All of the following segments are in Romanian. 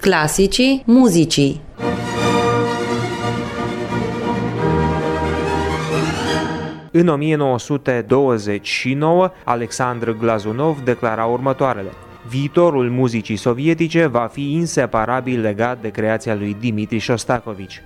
Clasicii muzicii. În 1929, Alexandr Glazunov declara următoarele: viitorul muzicii sovietice va fi inseparabil legat de creația lui Dmitri Șostakovici.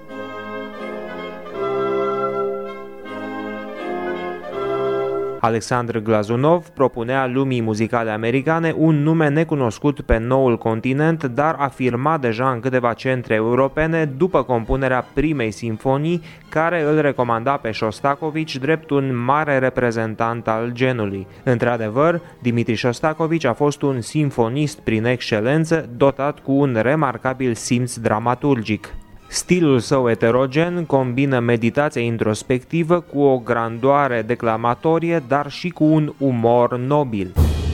Alexandr Glazunov propunea lumii muzicale americane un nume necunoscut pe noul continent, dar afirma deja în câteva centre europene după compunerea primei simfonii, care îl recomanda pe Șostakovici drept un mare reprezentant al genului. Într-adevăr, Dmitri Șostakovici a fost un simfonist prin excelență, dotat cu un remarcabil simț dramaturgic. Stilul său eterogen combină meditația introspectivă cu o grandoare declamatorie, dar și cu un umor nobil.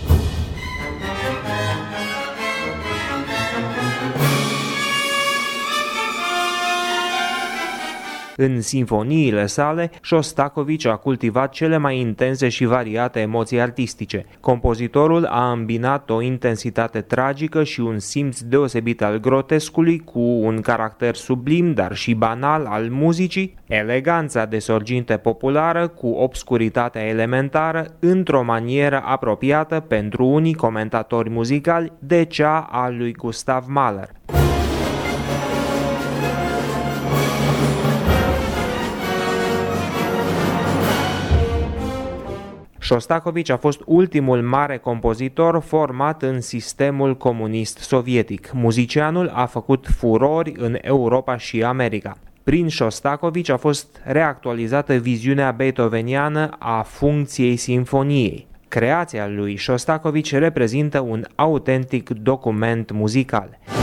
În simfoniile sale, Șostakovici a cultivat cele mai intense și variate emoții artistice. Compozitorul a îmbinat o intensitate tragică și un simț deosebit al grotescului cu un caracter sublim, dar și banal al muzicii, eleganța de sorginte populară cu obscuritatea elementară, într-o manieră apropiată pentru unii comentatori muzicali de cea a lui Gustav Mahler. Șostakovici a fost ultimul mare compozitor format în sistemul comunist sovietic. Muzicianul a făcut furori în Europa și America. Prin Șostakovici a fost reactualizată viziunea beethoveniană a funcției simfoniei. Creația lui Șostakovici reprezintă un autentic document muzical.